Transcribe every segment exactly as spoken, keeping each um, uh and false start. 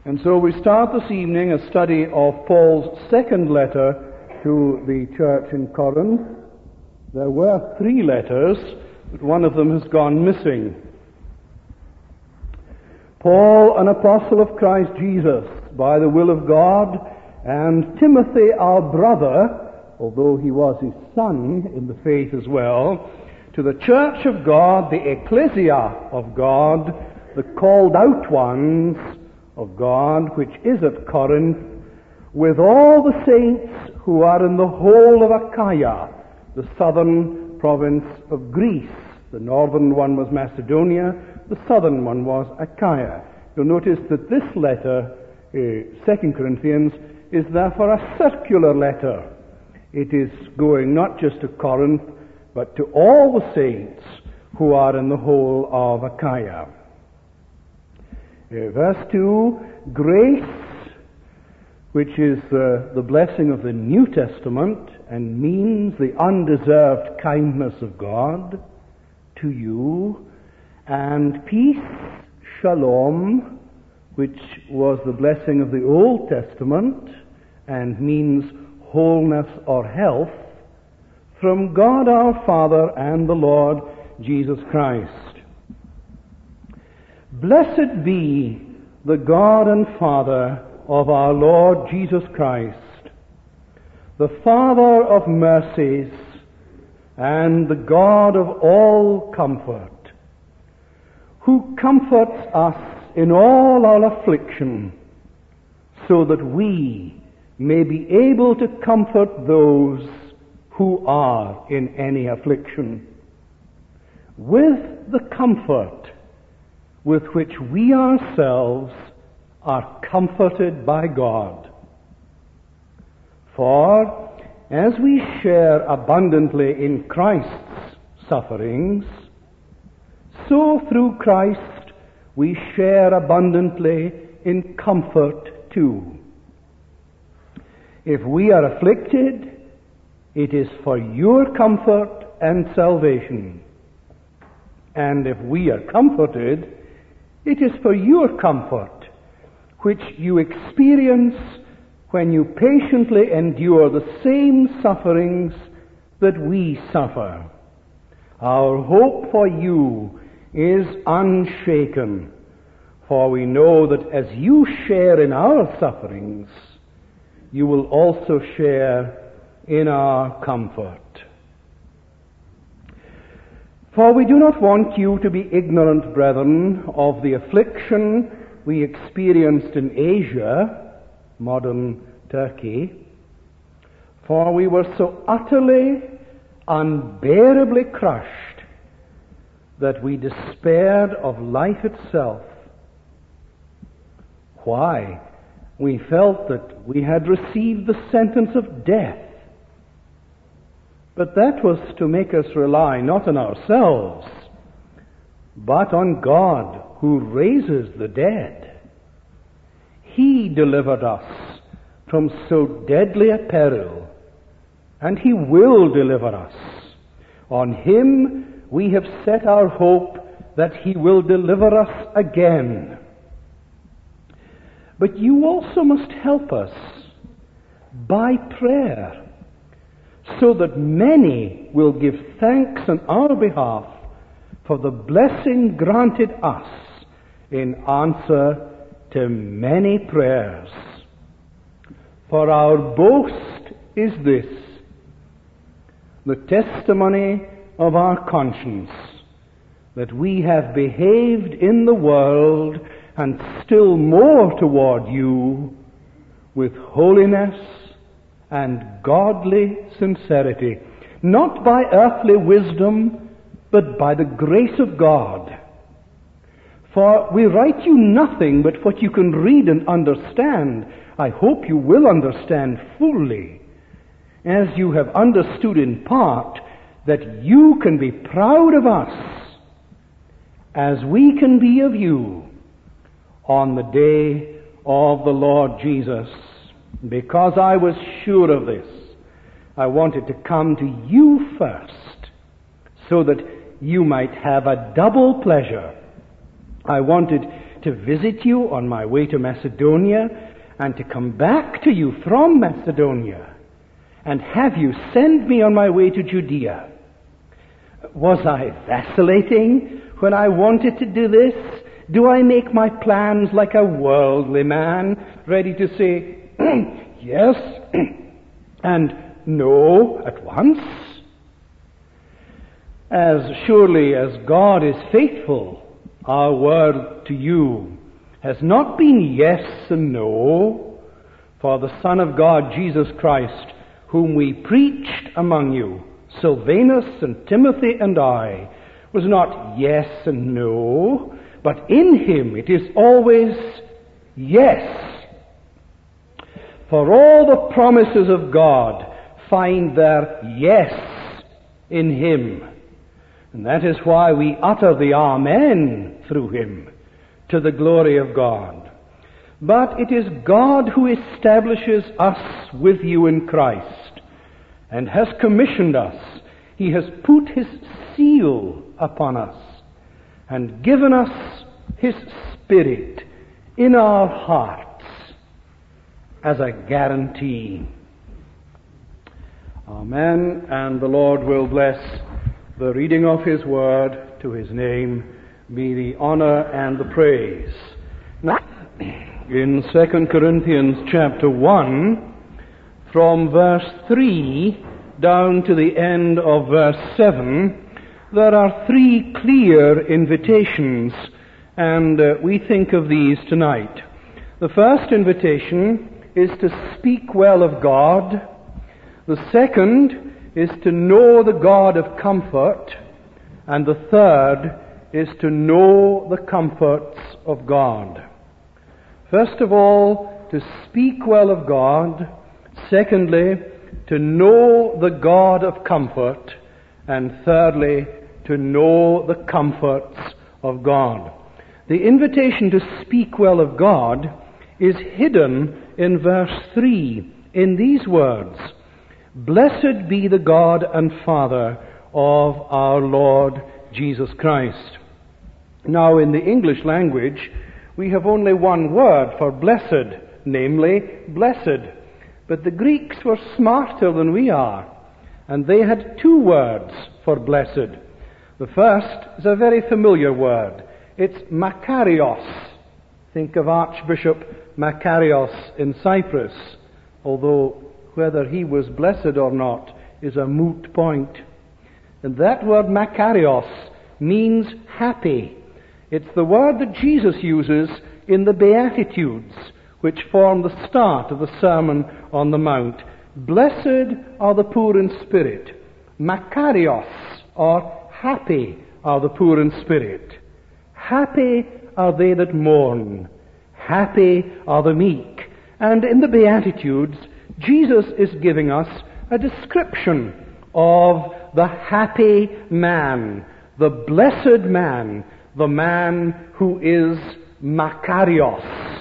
And so we start this evening a study of Paul's second letter to the church in Corinth. There were three letters, but one of them has gone missing. Paul, an apostle of Christ Jesus, by the will of God, and Timothy, our brother, although he was his son in the faith as well, to the church of God, the ecclesia of God, the called out ones of God, which is at Corinth, with all the saints who are in the whole of Achaia, the southern province of Greece. The northern one was Macedonia, the southern one was Achaia. You'll notice that this letter, uh, Second Corinthians, is therefore a circular letter. It is going not just to Corinth, but to all the saints who are in the whole of Achaia. Uh, verse two, grace, which is uh, the blessing of the New Testament and means the undeserved kindness of God to you, and peace, shalom, which was the blessing of the Old Testament and means wholeness or health, from God our Father and the Lord Jesus Christ. Blessed be the God and Father of our Lord Jesus Christ, the Father of mercies and the God of all comfort, who comforts us in all our affliction, so that we may be able to comfort those who are in any affliction, with the comfort with which we ourselves are comforted by God. For as we share abundantly in Christ's sufferings, so through Christ we share abundantly in comfort too. If we are afflicted, it is for your comfort and salvation. And if we are comforted, it is for your comfort, which you experience when you patiently endure the same sufferings that we suffer. Our hope for you is unshaken, for we know that as you share in our sufferings, you will also share in our comfort. For we do not want you to be ignorant, brethren, of the affliction we experienced in Asia, modern Turkey, for we were so utterly, unbearably crushed that we despaired of life itself. Why? We felt that we had received the sentence of death. But that was to make us rely not on ourselves, but on God who raises the dead. He delivered us from so deadly a peril, and He will deliver us. On Him we have set our hope that He will deliver us again. But you also must help us by prayer, so that many will give thanks on our behalf for the blessing granted us in answer to many prayers. For our boast is this, the testimony of our conscience, that we have behaved in the world, and still more toward you, with holiness and godly sincerity, not by earthly wisdom, but by the grace of God. For we write you nothing but what you can read and understand. I hope you will understand fully, as you have understood in part, that you can be proud of us, as we can be of you, on the day of the Lord Jesus. Because I was sure of this, I wanted to come to you first, so that you might have a double pleasure. I wanted to to visit you on my way to Macedonia, and to come back to you from Macedonia, and have you send me on my way to Judea. Was I vacillating when I wanted to do this? Do I make my plans like a worldly man, ready to say yes and no at once? As surely as God is faithful, our word to you has not been yes and no, for the Son of God, Jesus Christ, whom we preached among you, Silvanus and Timothy and I, was not yes and no, but in him it is always yes. For all the promises of God find their yes in him. And that is why we utter the Amen through him, to the glory of God. But it is God who establishes us with you in Christ, and has commissioned us. He has put his seal upon us, and given us his Spirit in our hearts as a guarantee. Amen. And the Lord will bless the reading of his word. To his name be the honor and the praise. Now, in Second Corinthians chapter one, from verse three down to the end of verse seven, there are three clear invitations, and uh, we think of these tonight. The first invitation is to speak well of God. The second is to know the God of comfort. And the third is to know the comforts of God. First of all, to speak well of God. Secondly, to know the God of comfort. And thirdly, to know the comforts of God. The invitation to speak well of God is hidden in verse three in these words: "Blessed be the God and Father of our Lord Jesus Christ." Now, in the English language, we have only one word for blessed, namely, blessed. But the Greeks were smarter than we are, and they had two words for blessed. The first is a very familiar word. It's Makarios. Think of Archbishop Makarios in Cyprus, although whether he was blessed or not is a moot point. And that word Makarios means happy. It's the word that Jesus uses in the Beatitudes, which form the start of the Sermon on the Mount. Blessed are the poor in spirit. Makarios, or happy are the poor in spirit. Happy are they that mourn. Happy are the meek. And in the Beatitudes, Jesus is giving us a description of the happy man, the blessed man, the man who is Makarios.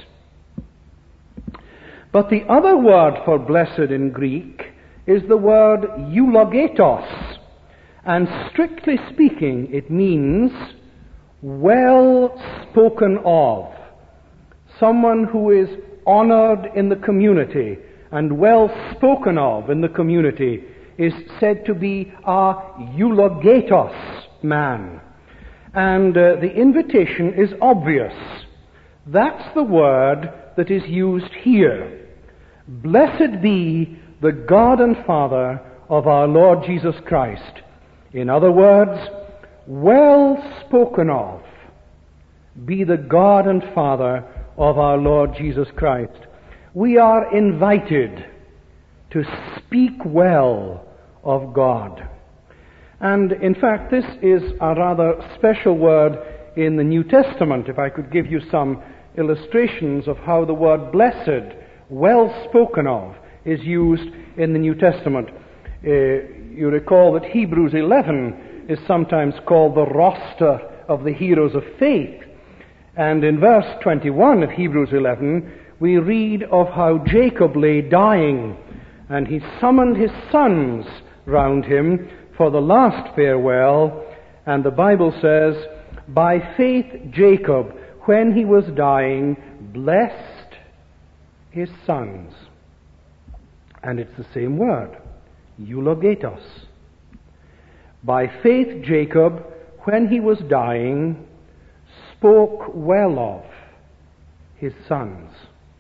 But the other word for blessed in Greek is the word eulogetos, and strictly speaking it means well spoken of. Someone who is honored in the community and well spoken of in the community is said to be a eulogetos man. And uh, the invitation is obvious. That's the word that is used here. Blessed be the God and Father of our Lord Jesus Christ. In other words, well spoken of be the God and Father of our Lord Jesus Christ. We are invited to speak well of God. And in fact, this is a rather special word in the New Testament. If I could give you some illustrations of how the word blessed, well spoken of, is used in the New Testament. Uh, you recall that Hebrews eleven is sometimes called the roster of the heroes of faith. And in verse twenty-one of Hebrews eleven, we read of how Jacob lay dying, and he summoned his sons round him for the last farewell, and the Bible says, by faith Jacob, when he was dying, blessed his sons. And it's the same word, eulogetos. By faith, Jacob, when he was dying, spoke well of his sons.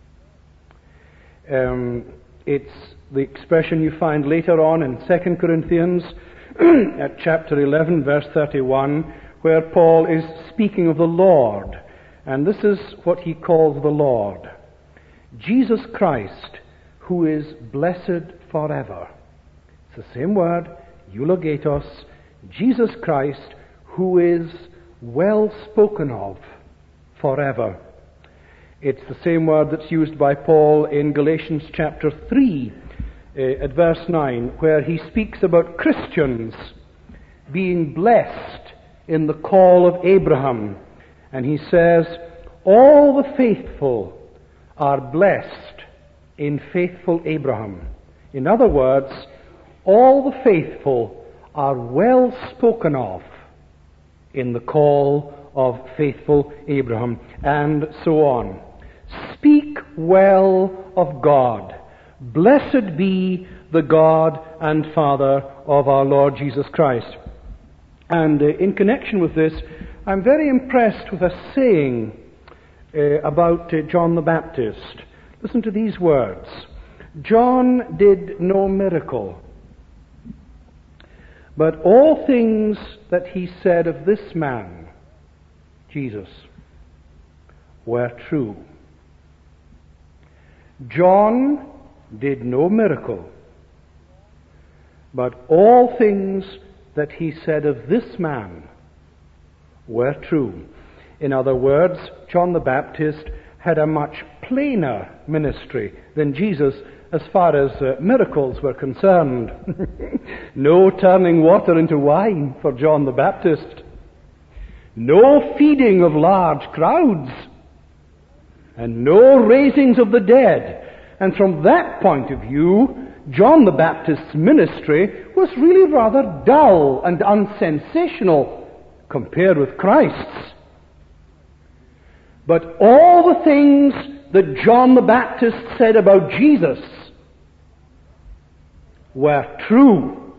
Um, it's the expression you find later on in Second Corinthians at chapter eleven, verse thirty-one, where Paul is speaking of the Lord. And this is what he calls the Lord. Jesus Christ, who is blessed forever. It's the same word, eulogetos. Jesus Christ, who is well spoken of forever. It's the same word that's used by Paul in Galatians chapter three, uh, at verse nine, where he speaks about Christians being blessed in the call of Abraham. And he says, all the faithful are blessed in faithful Abraham. In other words, all the faithful are well spoken of in the call of faithful Abraham, and so on. Speak well of God. Blessed be the God and Father of our Lord Jesus Christ. And uh, in connection with this, I'm very impressed with a saying uh, about uh, John the Baptist. Listen to these words. John did no miracle, but all things that he said of this man, Jesus, were true. John did no miracle, but all things that he said of this man were true. In other words, John the Baptist had a much plainer ministry than Jesus as far as uh, miracles were concerned. No turning water into wine for John the Baptist. No feeding of large crowds. And no raisings of the dead. And from that point of view, John the Baptist's ministry was really rather dull and unsensational compared with Christ's. But all the things that John the Baptist said about Jesus were true.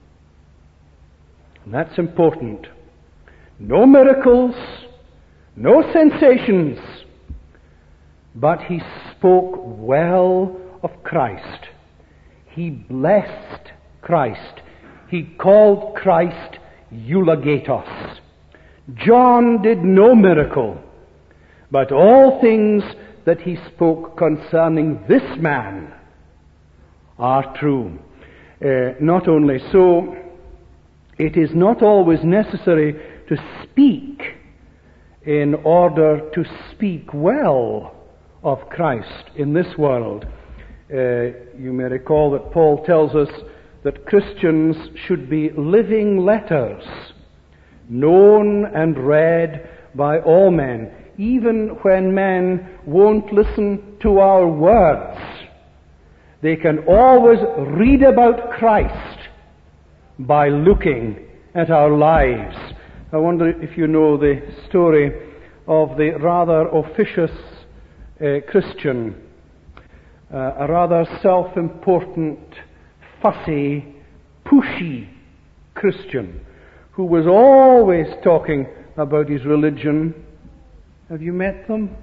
And that's important. No miracles, no sensations, but he spoke well of Christ. He blessed Christ. He called Christ eulogetos. John did no miracle, but all things that he spoke concerning this man are true. Uh, not only so, it is not always necessary to speak in order to speak well of Christ in this world. Uh, you may recall that Paul tells us that Christians should be living letters, known and read by all men, even when men won't listen to our words. They can always read about Christ by looking at our lives. I wonder if you know the story of the rather officious uh, Christian, uh, a rather self-important, fussy, pushy Christian who was always talking about his religion. Have you met them?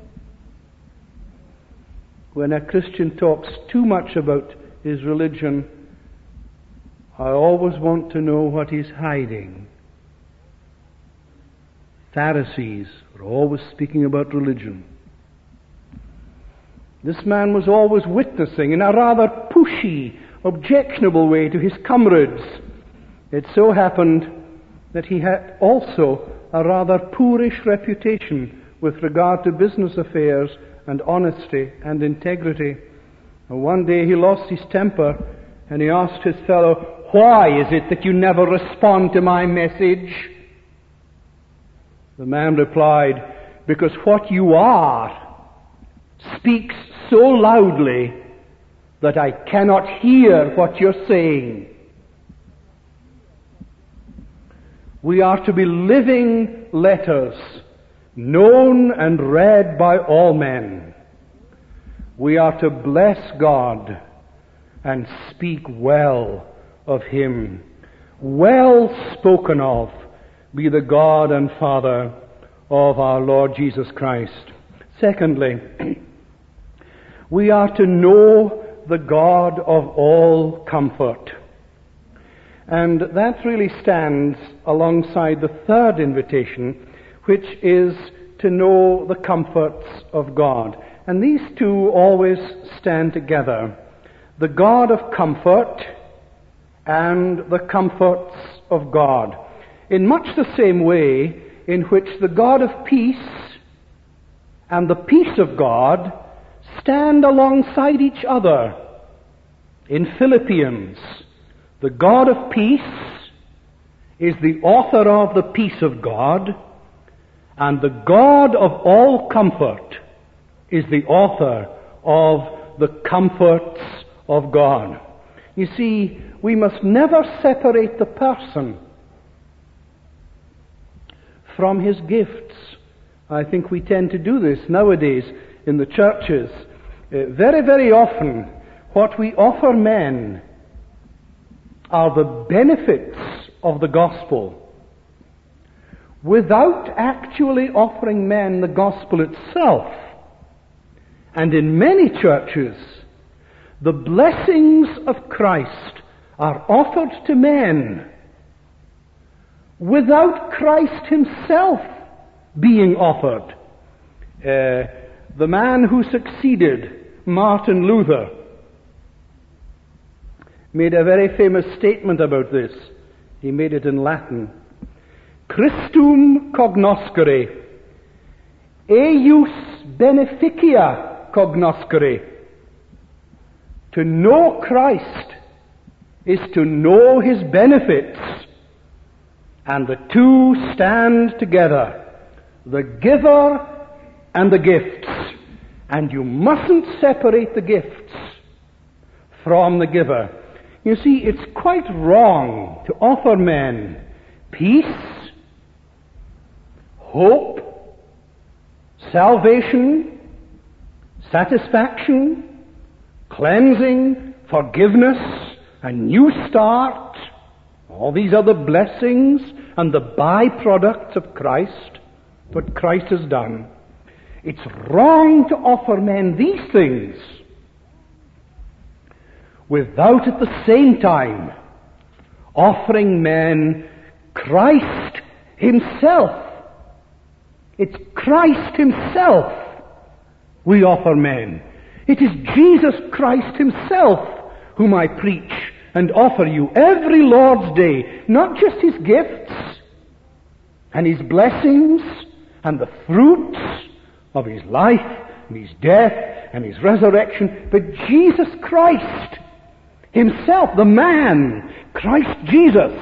When a Christian talks too much about his religion, I always want to know what he's hiding. Pharisees are always speaking about religion. This man was always witnessing in a rather pushy, objectionable way to his comrades. It so happened that he had also a rather poorish reputation with regard to business affairs and honesty and integrity. And one day he lost his temper and he asked his fellow, "Why is it that you never respond to my message?" The man replied, "Because what you are speaks so loudly that I cannot hear what you're saying." We are to be living letters, known and read by all men. We are to bless God and speak well of Him. Well spoken of be the God and Father of our Lord Jesus Christ. Secondly, we are to know the God of all comfort. And that really stands alongside the third invitation, which is to know the comforts of God. And these two always stand together. The God of comfort and the comforts of God. In much the same way in which the God of peace and the peace of God stand alongside each other. In Philippians, the God of peace is the author of the peace of God, and the God of all comfort is the author of the comforts of God. You see, we must never separate the person from his gifts. I think we tend to do this nowadays in the churches. Uh, very, very often, what we offer men are the benefits of the gospel, without actually offering men the gospel itself. And in many churches, the blessings of Christ are offered to men without Christ himself being offered. Uh, the man who succeeded Martin Luther made a very famous statement about this. He made it in Latin. Christum cognoscere, eius beneficia cognoscere. To know Christ is to know his benefits, and the two stand together, the giver and the gifts. And you mustn't separate the gifts from the giver. You see, it's quite wrong to offer men peace, hope, salvation, satisfaction, cleansing, forgiveness, a new start, all these other blessings and the byproducts of Christ, what Christ has done. It's wrong to offer men these things without at the same time offering men Christ himself. It's Christ himself we offer men. It is Jesus Christ himself whom I preach and offer you every Lord's Day, not just his gifts and his blessings and the fruits of his life and his death and his resurrection, but Jesus Christ himself, the man, Christ Jesus,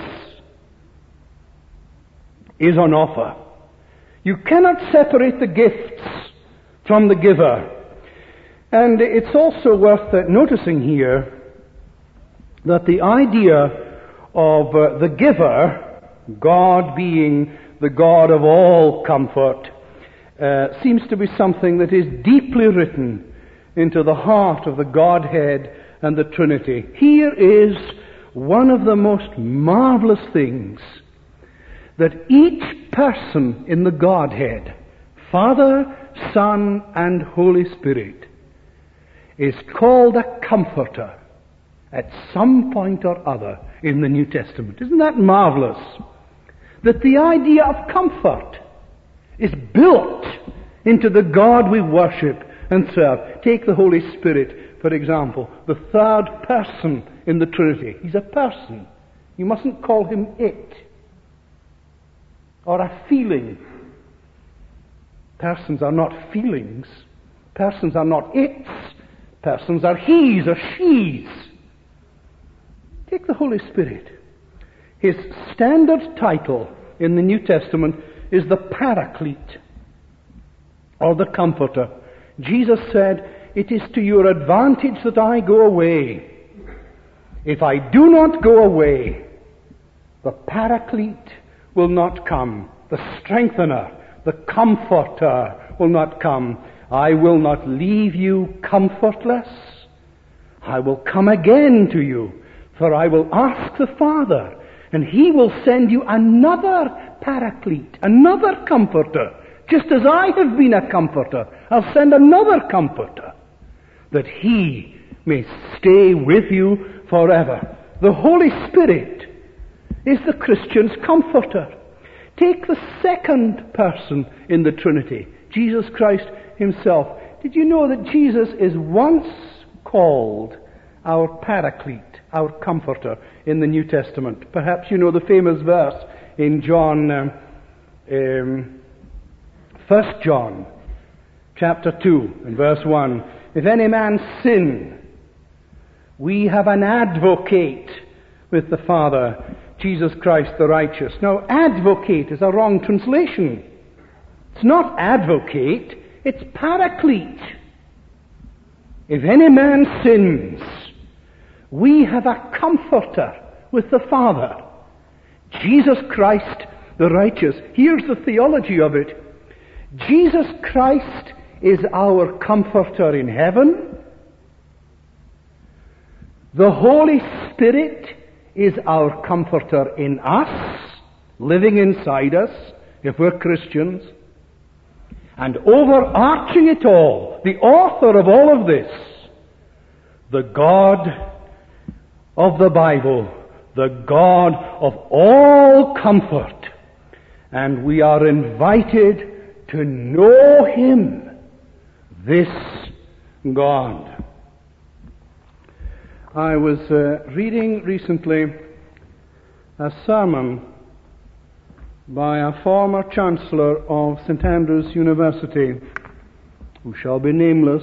is on offer. You cannot separate the gifts from the giver. And it's also worth uh, noticing here that the idea of uh, the giver, God being the God of all comfort, uh, seems to be something that is deeply written into the heart of the Godhead and the Trinity. Here is one of the most marvelous things, that each person in the Godhead, Father, Son, and Holy Spirit, is called a comforter at some point or other in the New Testament. Isn't that marvelous? That the idea of comfort is built into the God we worship and serve. Take the Holy Spirit, for example, the third person in the Trinity. He's a person. You mustn't call him it or a feeling. Persons are not feelings. Persons are not its. Persons are he's or she's. Take the Holy Spirit. His standard title in the New Testament is the Paraclete, or the Comforter. Jesus said, "It is to your advantage that I go away. If I do not go away, the Paraclete will not come, the Strengthener, The Comforter will not come. I will not leave you comfortless. I will come again to you, for I will ask the Father, and he will send you another Paraclete, another Comforter. Just as I have been a Comforter, I'll send another Comforter, that he may stay with you forever. The Holy Spirit is the Christian's Comforter. Take the second person in the Trinity, Jesus Christ himself. Did you know that Jesus is once called our Paraclete, our Comforter in the New Testament? Perhaps you know the famous verse in John, um, um, First John, chapter two, and verse one. If any man sin, we have an advocate with the Father, Jesus Christ the righteous. Now, advocate is a wrong translation. It's not advocate, it's Paraclete. If any man sins, we have a Comforter with the Father, Jesus Christ the righteous. Here's the theology of it. Jesus Christ is our Comforter in heaven. The Holy Spirit is our Comforter in us, living inside us, if we're Christians. And overarching it all, the author of all of this, the God of the Bible, the God of all comfort. And we are invited to know him, this God. I was uh, reading recently a sermon by a former Chancellor of Saint Andrews University, who shall be nameless.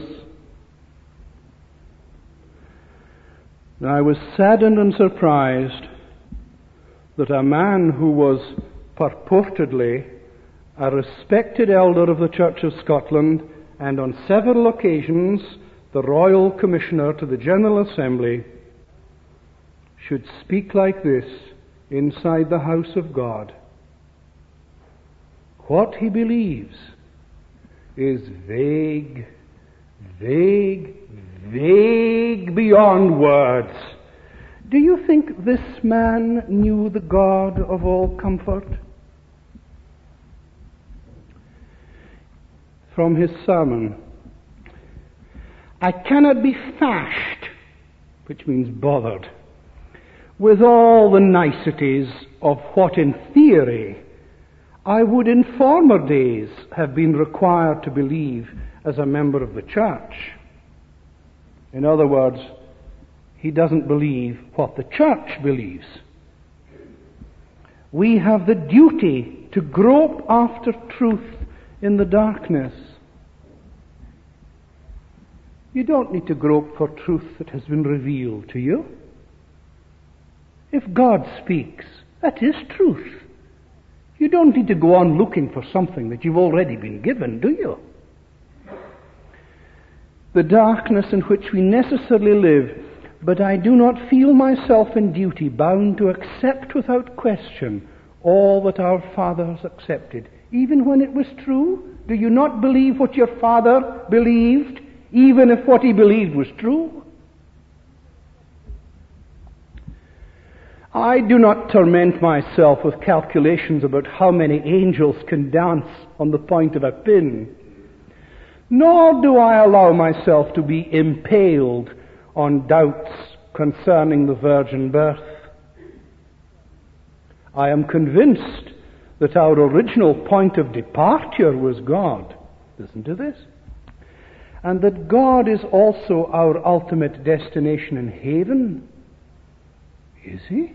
And I was saddened and surprised that a man who was purportedly a respected elder of the Church of Scotland, and on several occasions the Royal Commissioner to the General Assembly, should speak like this inside the house of God. What he believes is vague, vague, vague beyond words. Do you think this man knew the God of all comfort? From his sermon, I cannot be fashed, which means bothered, with all the niceties of what in theory I would in former days have been required to believe as a member of the church. In other words, he doesn't believe what the church believes. We have the duty to grope after truth in the darkness. You don't need to grope for truth that has been revealed to you. If God speaks, that is truth. You don't need to go on looking for something that you've already been given, do you? The darkness in which we necessarily live, but I do not feel myself in duty bound to accept without question all that our fathers accepted, even when it was true. Do you not believe what your father believed, even if what he believed was true? I do not torment myself with calculations about how many angels can dance on the point of a pin, nor do I allow myself to be impaled on doubts concerning the virgin birth. I am convinced that our original point of departure was God. Listen to this. And that God is also our ultimate destination in heaven. Is he?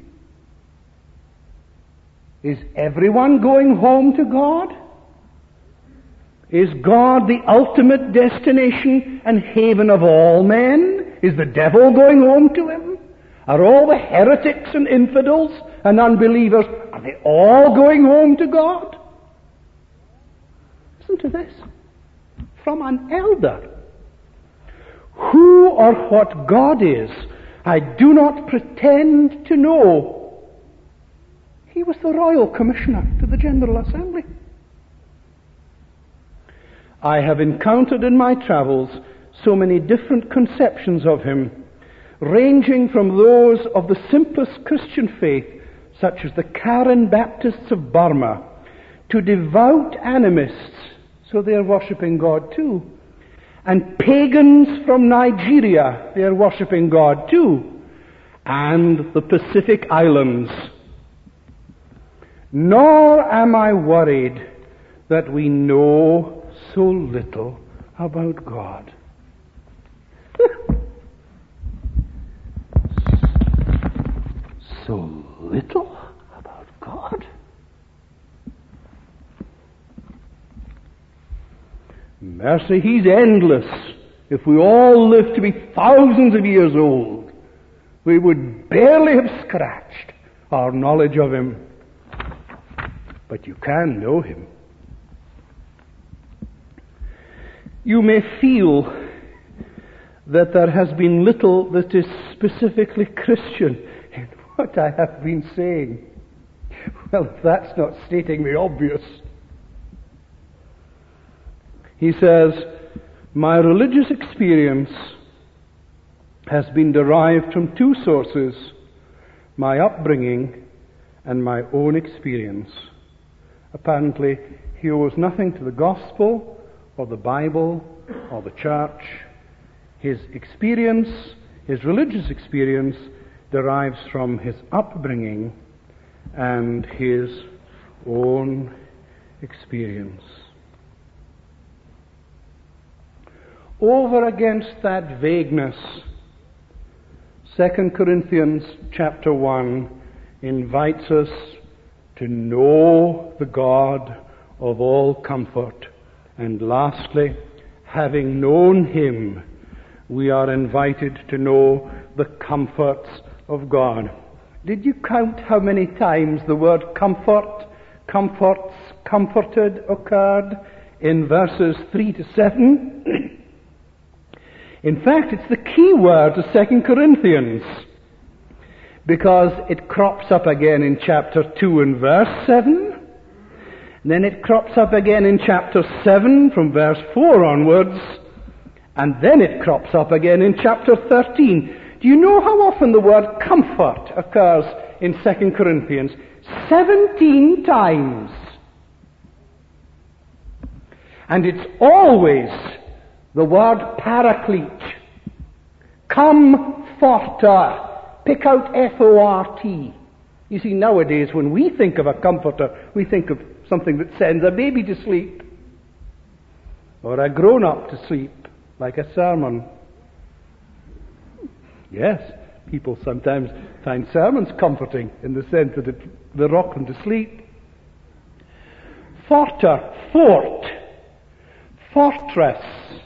Is everyone going home to God? Is God the ultimate destination and haven of all men? Is the devil going home to him? Are all the heretics and infidels and unbelievers, are they all going home to God? Listen to this. From an elder. Who or what God is, I do not pretend to know. He was the Royal Commissioner to the General Assembly. I have encountered in my travels so many different conceptions of him, ranging from those of the simplest Christian faith, such as the Karen Baptists of Burma, to devout animists, so they are worshipping God too, and pagans from Nigeria, they are worshipping God too, and the Pacific Islands. Nor am I worried that we know so little about God. So little about God? Mercy, he's endless. If we all lived to be thousands of years old, we would barely have scratched our knowledge of him. But you can know him. You may feel that there has been little that is specifically Christian in what I have been saying. Well, that's not stating the obvious. He says, my religious experience has been derived from two sources, my upbringing and my own experience. Apparently, he owes nothing to the gospel or the Bible or the church. His experience, his religious experience, derives from his upbringing and his own experience. Over against that vagueness, Second Corinthians chapter one invites us to know the God of all comfort. And lastly, having known him, we are invited to know the comforts of God. Did you count how many times the word comfort, comforts, comforted occurred in verses three to seven? In fact, it's the key word to Second Corinthians, because it crops up again in chapter two and verse seven. Then it crops up again in chapter seven from verse four onwards. And then it crops up again in chapter thirteen. Do you know how often the word comfort occurs in Second Corinthians? Seventeen times. And it's always the word paraclete. Comforter. Pick out F O R T. You see, nowadays when we think of a comforter, we think of something that sends a baby to sleep. Or a grown-up to sleep, like a sermon. Yes, people sometimes find sermons comforting in the sense that it, they rock them to sleep. Forter, fort, fortress,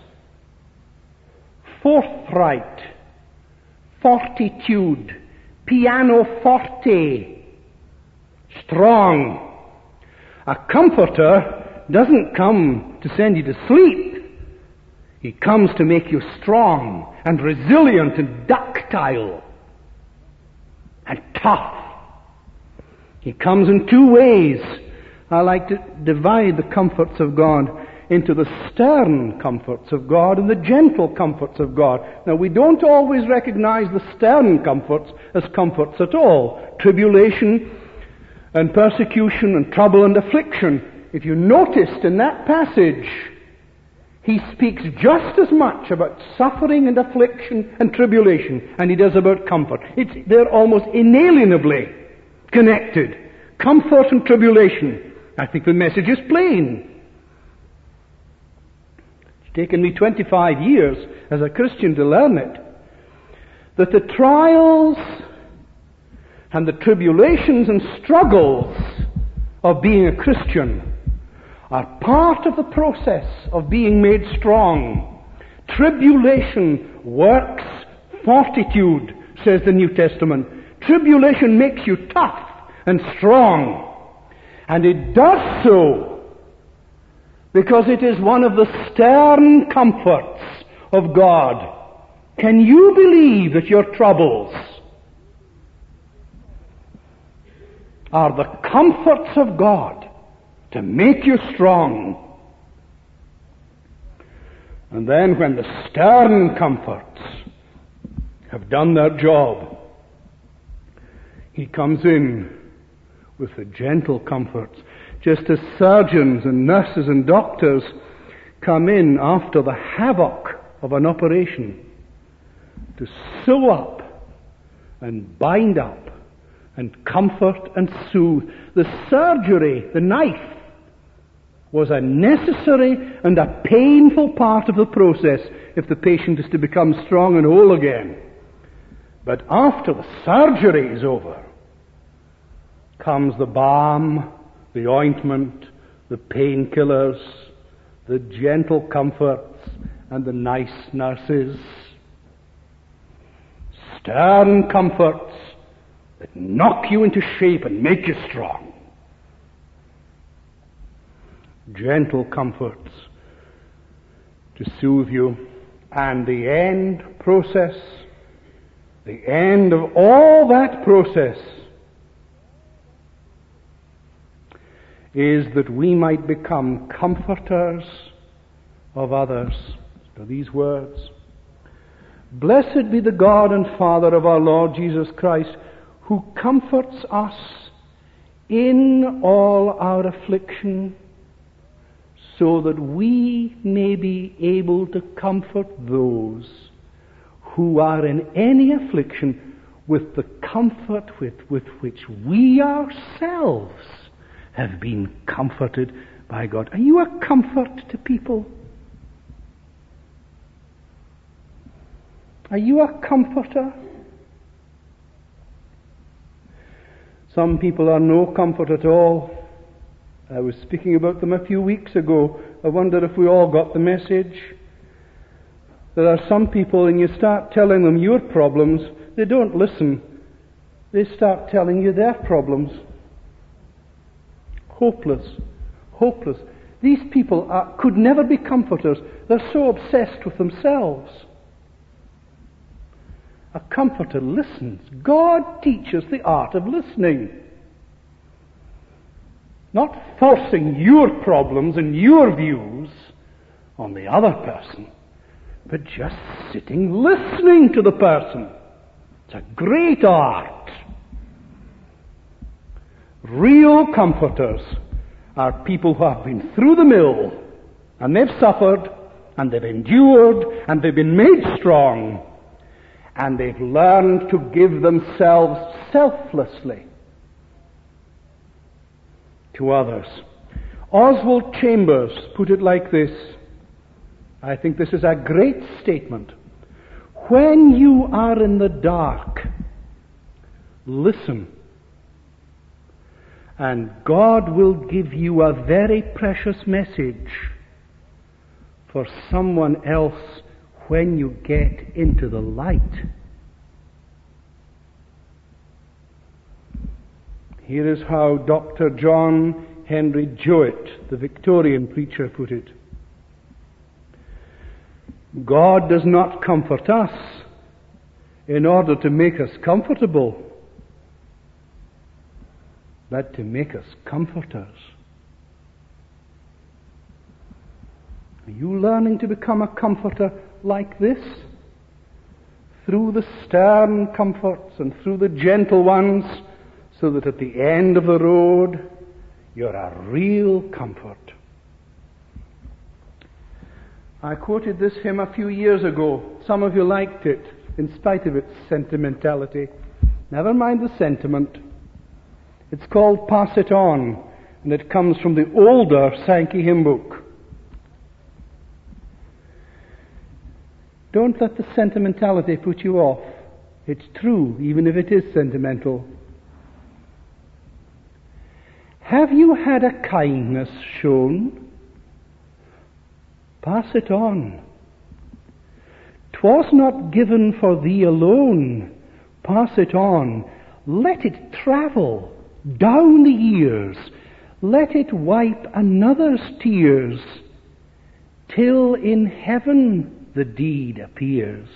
forthright, fortitude, pianoforte, strong. A comforter doesn't come to send you to sleep. He comes to make you strong and resilient and ductile and tough. He comes in two ways. I like to divide the comforts of God into the stern comforts of God and the gentle comforts of God. Now, we don't always recognize the stern comforts as comforts at all. Tribulation and persecution and trouble and affliction. If you noticed in that passage, he speaks just as much about suffering and affliction and tribulation and he does about comfort. It's, they're almost inalienably connected. Comfort and tribulation. I think the message is plain. It's taken me twenty-five years as a Christian to learn it. That the trials and the tribulations and struggles of being a Christian are part of the process of being made strong. Tribulation works fortitude, says the New Testament. Tribulation makes you tough and strong. And it does so because it is one of the stern comforts of God. Can you believe that your troubles are the comforts of God to make you strong? And then when the stern comforts have done their job, he comes in with the gentle comforts, just as surgeons and nurses and doctors come in after the havoc of an operation to sew up and bind up and comfort and soothe. The surgery, the knife, was a necessary and a painful part of the process if the patient is to become strong and whole again. But after the surgery is over, comes the balm, the ointment, the painkillers, the gentle comforts, and the nice nurses. Stern comforts that knock you into shape and make you strong. Gentle comforts to soothe you. And the end process, the end of all that process, is that we might become comforters of others. So these words: Blessed be the God and Father of our Lord Jesus Christ, who comforts us in all our affliction, so that we may be able to comfort those who are in any affliction with the comfort with, with which we ourselves have been comforted by God. Are you a comfort to people? Are you a comforter? Some people are no comfort at all. I was speaking about them a few weeks ago. I wonder if we all got the message. There are some people, and you start telling them your problems, they don't listen. They start telling you their problems. Hopeless. Hopeless. These people are, could never be comforters. They're so obsessed with themselves. A comforter listens. God teaches the art of listening. Not forcing your problems and your views on the other person, but just sitting listening to the person. It's a great art. Real comforters are people who have been through the mill, and they've suffered, and they've endured, and they've been made strong, and they've learned to give themselves selflessly to others. Oswald Chambers put it like this. I think this is a great statement. When you are in the dark, listen, and God will give you a very precious message for someone else when you get into the light. Here is how Doctor John Henry Jowett, the Victorian preacher, put it. God does not comfort us in order to make us comfortable, but to make us comforters. Are you learning to become a comforter like this? Through the stern comforts and through the gentle ones, so that at the end of the road, you're a real comfort. I quoted this hymn a few years ago. Some of you liked it, in spite of its sentimentality. Never mind the sentiment. It's called Pass It On, and it comes from the older Sankey hymn book. Don't let the sentimentality put you off. It's true, even if it is sentimental. Have you had a kindness shown? Pass it on. 'Twas not given for thee alone. Pass it on. Let it travel down the years. Let it wipe another's tears, till in heaven the deed appears.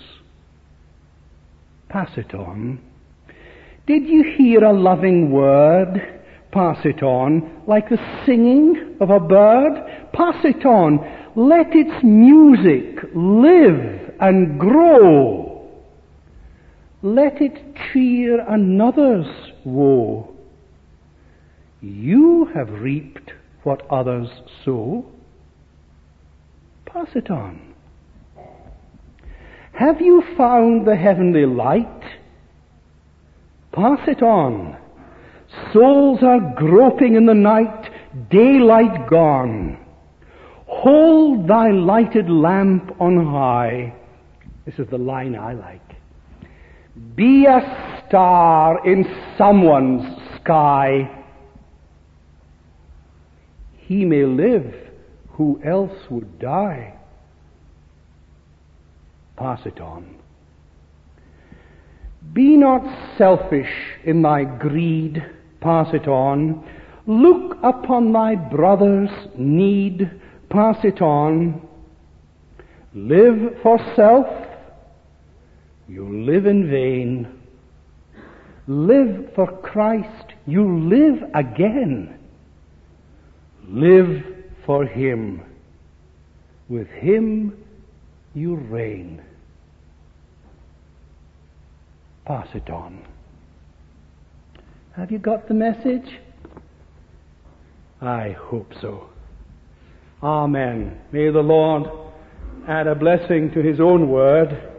Pass it on. Did you hear a loving word Pass it on like the singing of a bird. Pass it on. Let its music live and grow. Let it cheer another's woe. You have reaped what others sow. Pass it on. Have you found the heavenly light? Pass it on. Souls are groping in the night, daylight gone. Hold thy lighted lamp on high. This is the line I like. Be a star in someone's sky. He may live who else would die. Pass it on. Be not selfish in thy greed. Pass it on. Look upon thy brother's need. Pass it on. Live for self. You live in vain. Live for Christ. You live again. Live for Him. With Him you reign. Pass it on. Have you got the message? I hope so. Amen. May the Lord add a blessing to His own word